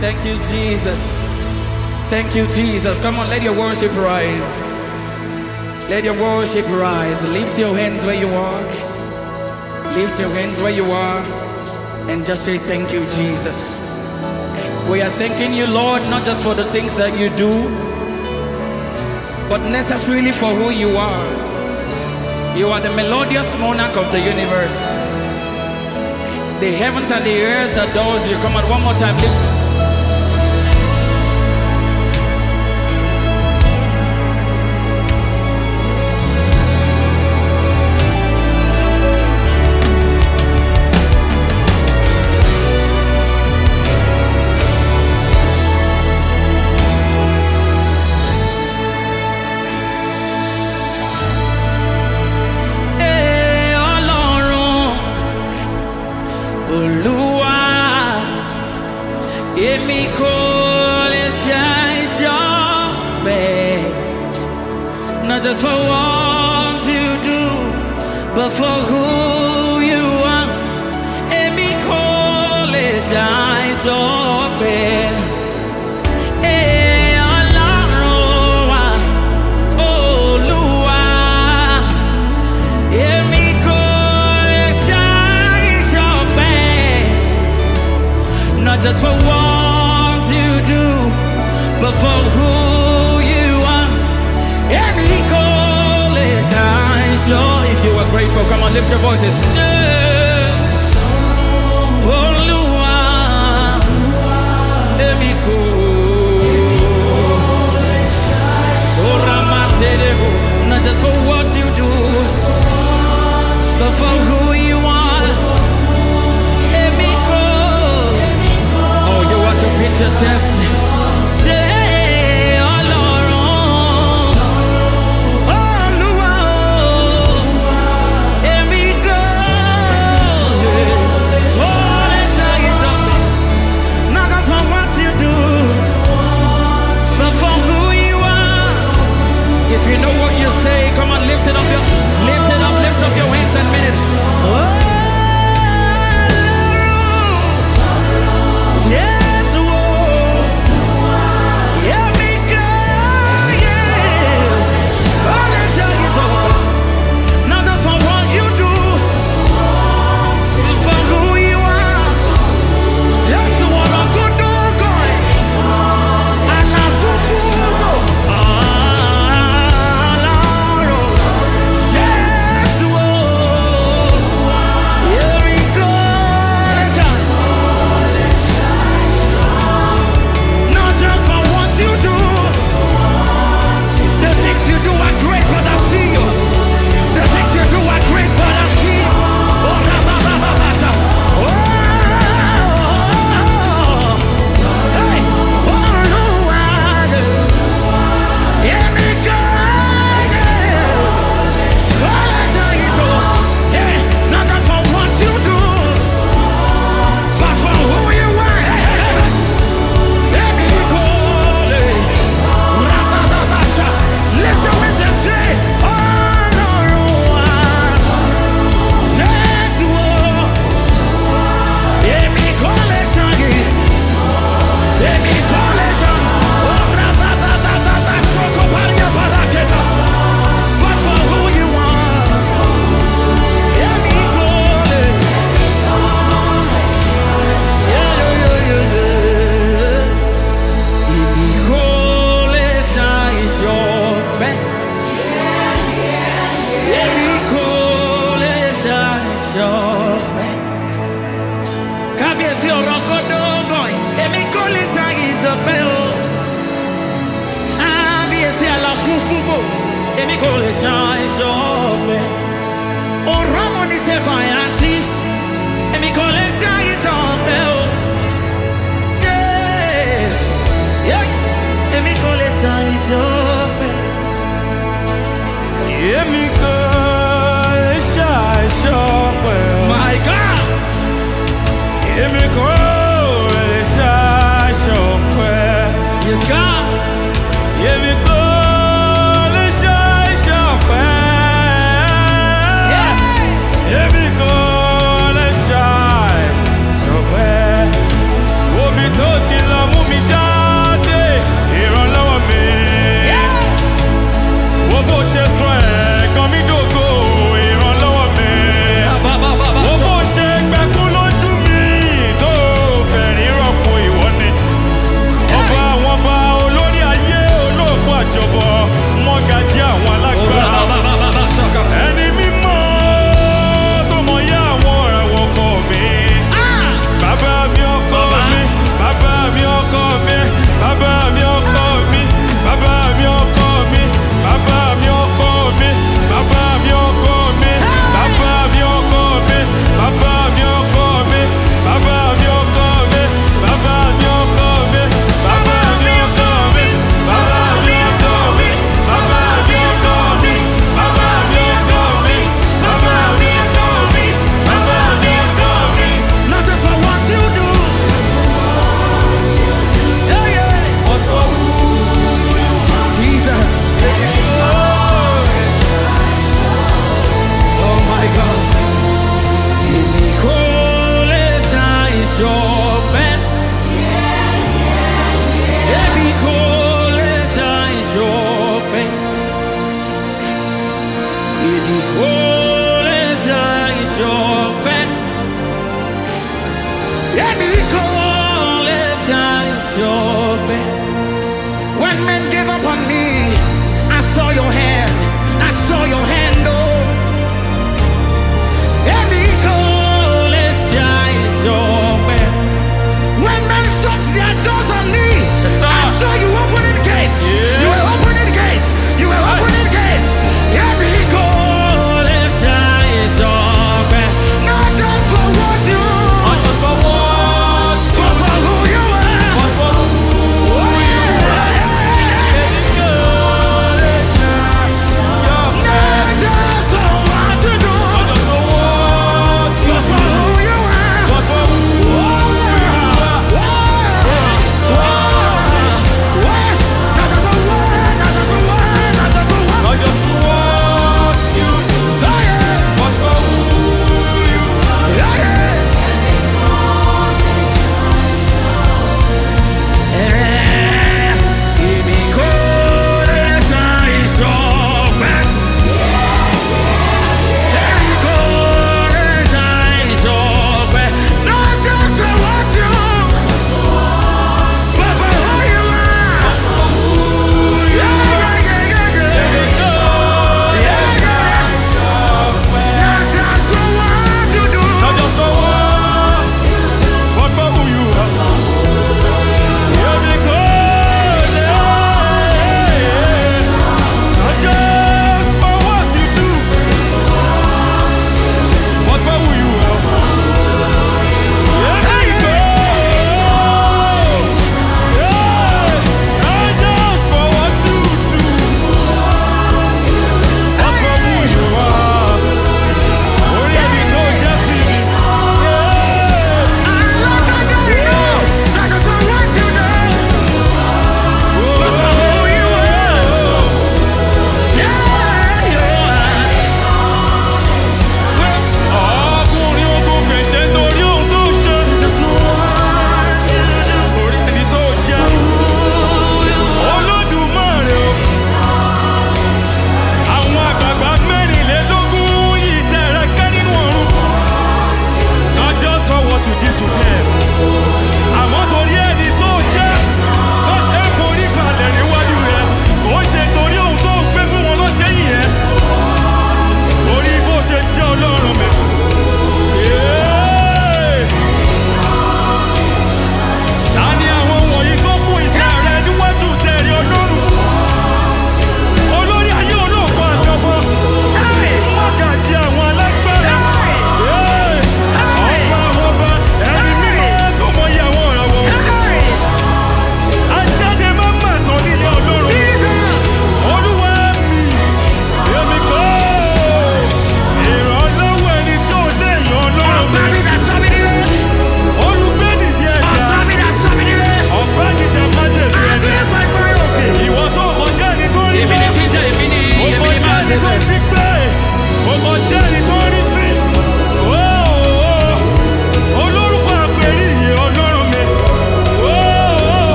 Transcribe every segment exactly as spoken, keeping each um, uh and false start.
Thank you, Jesus. Thank you, Jesus. Come on, let your worship rise. Let your worship rise. Lift your hands where you are. Lift your hands where you are. And just say, thank you, Jesus. We are thanking you, Lord, not just for the things that you do, but necessarily for who you are. You are the melodious monarch of the universe. The heavens and the earth adores you. Come on, one more time, lift. Èmi kò lè ṣàìsàn bẹ́ẹ̀. Not just for what you do, but for who you are. Èmi kò lè ṣàìsàn bẹ́ẹ̀. Ee Ọlọ́run wa, Olúwa. Èmi kò lè ṣàìsàn bẹ́ẹ̀. Not just for what but for who you are. Every call is high. So if you are grateful, come on, lift your voices. Olúwa, every call. Not just for what you do, but for who you are. Every call. Oh, you want to beat your chest? If you know what you say, come on, lift it up, your, lift it up, lift up your hands and minutes. Oh, yes, whoa, yeah, me go, yeah. All this is over. Not just for what you do, but for who you are. Just what I could do, going, and I'm so full. Kábíyèsí ọ̀rọ̀ gbọ́dọ̀gọ̀ èmi kò lè ṣàìsàn bẹ́ẹ̀ o. Kábíyèsí àlàfúnfúnbò èmi kò lè ṣàìsàn bẹ́ẹ̀. Ọ̀rọ̀ mo ní ṣe fàyàtì èmi kò lè ṣàìsàn bẹ́ẹ̀ o. Èmi kò lè ṣàìsàn bẹ́ẹ̀. Èmi kò lè ṣàìsàn bẹ́ẹ̀. My God. Èmi kò lè ṣàìsàn bẹ́ẹ̀. Yes, God. Èmi kò lè ṣàìsàn bẹ́ẹ̀. Èmi kò lè ṣàìsàn bẹ́ẹ̀. Omi tó ti lọ mú. call is open. When men gave up on me, I saw your hand. I saw your hand, oh. Every call is open. When men shut their doors on me, yes, I saw you opening gates. Yeah. You were opening gates. You were opening gates. Every call is open. Not just for what you, not just for what, but for who you are. But for who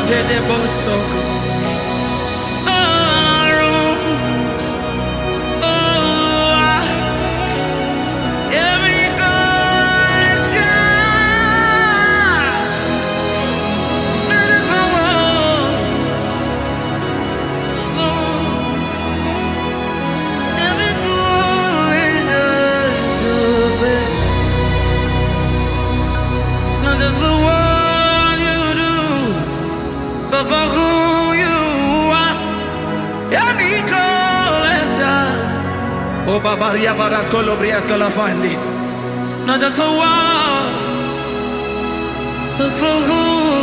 For who you are, oh, Babaria Barascolo Briascola Fandi. Not just for what, but for who.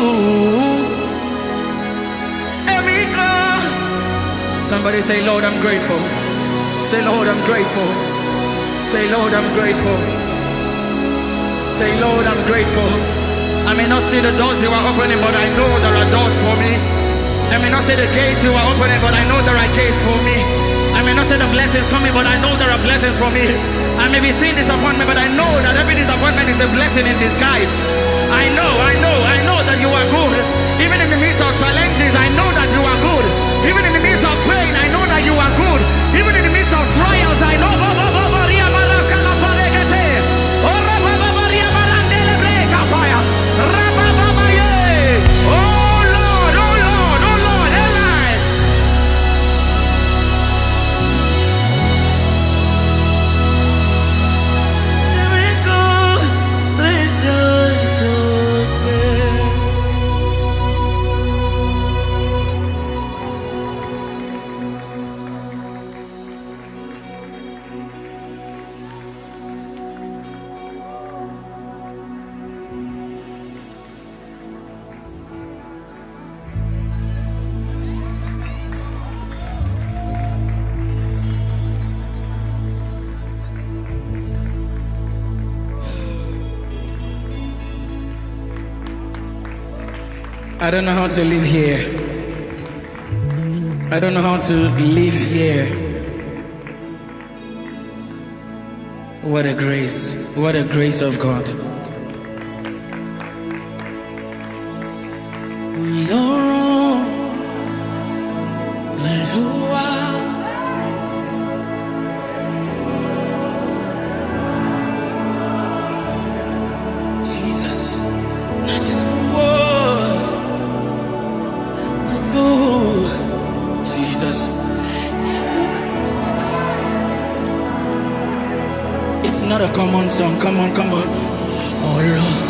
Somebody say, Lord, I'm grateful. Say, Lord, I'm grateful. Say, Lord, I'm grateful. Say, Lord, I'm grateful. I may not see the doors you are opening, but I know there are doors for me. I may not see the gates you are opening, but I know there are gates for me. I may not see the blessings coming, but I know there are blessings for me. I may be seeing disappointment, but I know that every disappointment is a blessing in disguise. I know, I know, I know that you are good. Even in the midst of challenges, I know that you are good. Even in the midst of pain, I know that you are good. Even in the midst of trials, I know. I don't know how to live here. I don't know how to live here. What a grace. What a grace of God. Jesus, not just for word. Jesus, it's not a common song. Come on, come on. Oh Lord.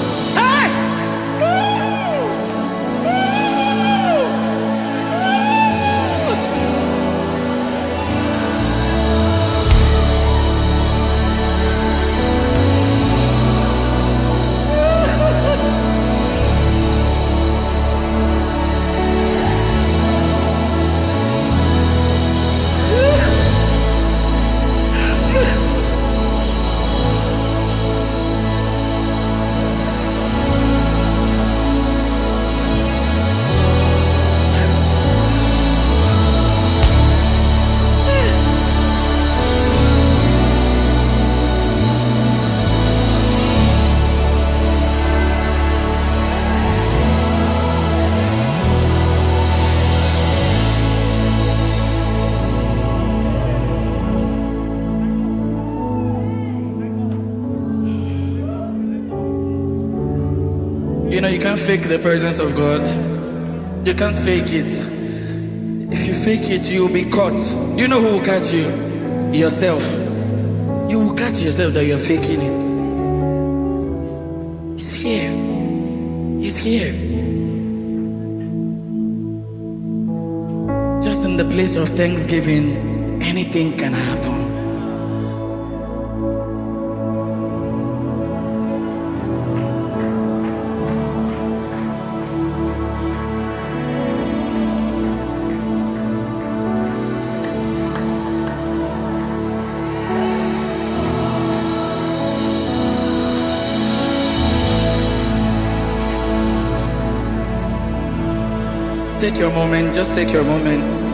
You know, you can't fake the presence of God. You can't fake it. If you fake it, you'll be caught. You know who will catch you? Yourself. You will catch yourself that you're faking it. He's here. He's here. Just in the place of thanksgiving, anything can happen. Take your moment, just take your moment.